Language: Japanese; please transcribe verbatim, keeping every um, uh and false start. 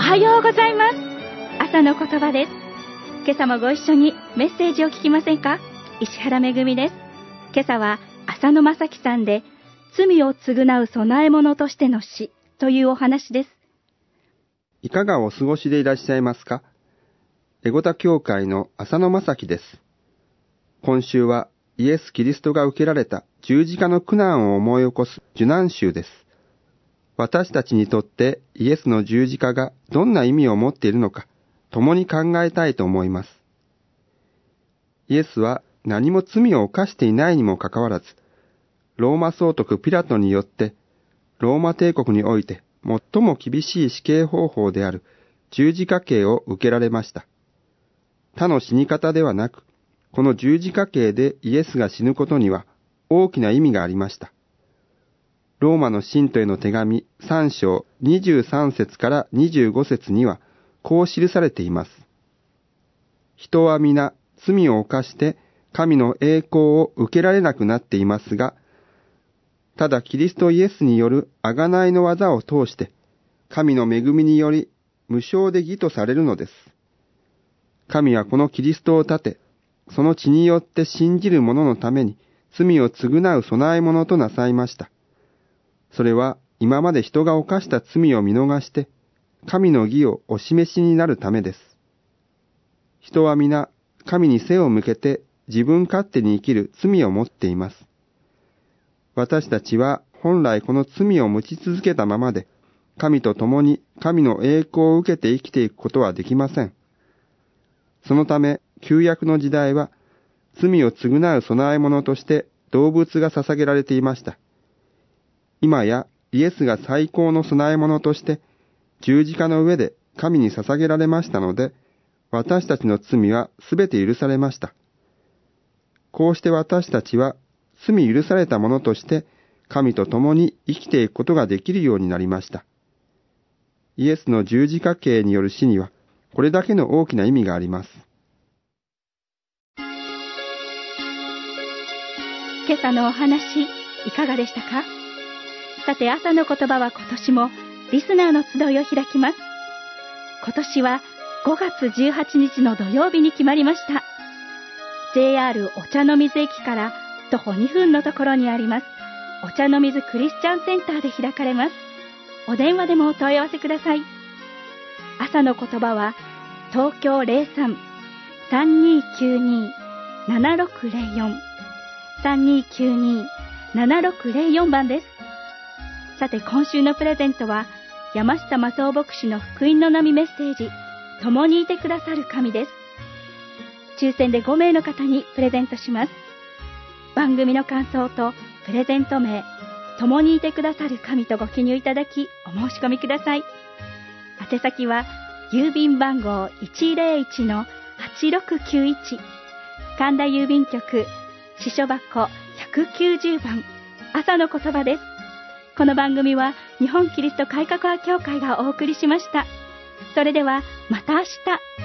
はようございます。朝の言葉です。今朝もご一緒にメッセージを聞きませんか？石原めぐみです。今朝は浅野正樹さんで、罪を償う供え物としての死というお話です。 いかがお過ごしでいらっしゃいますか？エゴタ教会の浅野正樹です。今週はイエス・キリストが受けられた十字架の苦難を思い起こす受難週です。私たちにとってイエスの十字架がどんな意味を持っているのか、共に考えたいと思います。イエスは何も罪を犯していないにもかかわらず、ローマ総督ピラトによって、ローマ帝国において最も厳しい死刑方法である十字架刑を受けられました。他の死に方ではなく、この十字架刑でイエスが死ぬことには大きな意味がありました。ローマの信徒への手紙さん章にじゅうさん節からにじゅうご節にはこう記されています。人は皆罪を犯して神の栄光を受けられなくなっていますが、ただキリストイエスによる贖いの技を通して神の恵みにより無償で義とされるのです。神はこのキリストを立て、その血によって信じる者のために罪を償う供え物となさいました。それは今まで人が犯した罪を見逃して、神の義をお示しになるためです。人は皆、神に背を向けて自分勝手に生きる罪を持っています。私たちは本来この罪を持ち続けたままで、神と共に神の栄光を受けて生きていくことはできません。そのため、旧約の時代は、罪を償う供え物として動物が捧げられていました。今やイエスが最高の供え物として十字架の上で神に捧げられましたので、私たちの罪はすべて許されました。こうして私たちは罪許されたものとして神と共に生きていくことができるようになりました。イエスの十字架刑による死にはこれだけの大きな意味があります。 今朝のお話いかがでしたか？さて、朝の言葉は今年もリスナーの集いを開きます。今年はごがつじゅうはちにちの土曜日に決まりました。ジェイアール お茶の水駅から徒歩にふんのところにありますお茶の水クリスチャンセンターで開かれます。お電話でもお問い合わせください。朝の言葉は東京 ゼロさん さんにーきゅうにー ななろくゼロよん さんにーきゅうにー ななろくゼロよん 番です。さて、今週のプレゼントは山下正夫牧師の福音の波メッセージ、共にいてくださる神です。抽選でごめいの方にプレゼントします。番組の感想とプレゼント名、共にいてくださる神とご記入いただき、お申し込みください。宛先は郵便番号 いちゼロいちのはちろくきゅういち、神田郵便局支所箱ひゃくきゅうじゅうばん、朝の言葉です。この番組は日本キリスト改革派協会がお送りしました。それではまた明日。